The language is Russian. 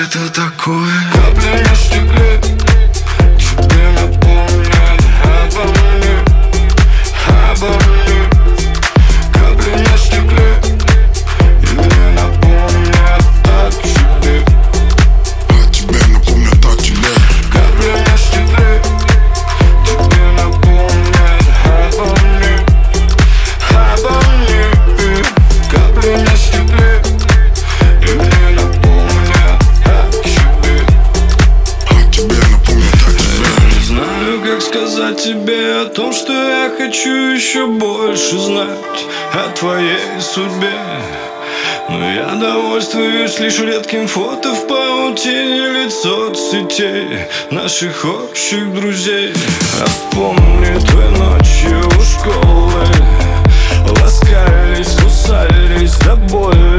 это такое? Капли на стекле тебе напомнят обо мне, обо мне. Капли на стекле и мне напомнят о тебе, о тебе напомнят о тебе. капли на стекле тебе напомнят обо мне, обо мне. Капли на стекле и мне напомнят о тебе, О тебе напомнят о тебе. не знаю, как сказать тебе о том, что я хочу еще больше знать о твоей судьбе. Но я довольствуюсь лишь редким фото в паутине лиц соцсетей наших общих друзей. А вспомни той ночью у школы, ласкались, кусались до боли